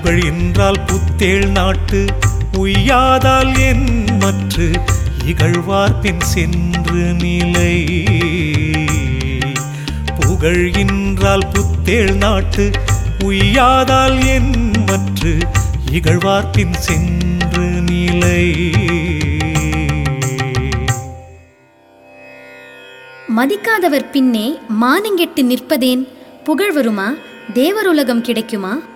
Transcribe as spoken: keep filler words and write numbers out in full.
புகழ் என்றால் புத்தேள் நாட்டு உய்யாதால் என் மற்று இகழ்வார் பின் சென்று நிலை. புகழ் என்றால் புத்தேள் நாட்டு உய்யாதால் என் மற்று இகழ்வார் பின் சென்று நிலை. மதிக்காதவர் பின்னே மானங்கெட்டு நிற்பதேன்? புகழ் வருமா? தேவருலகம் கிடைக்குமா?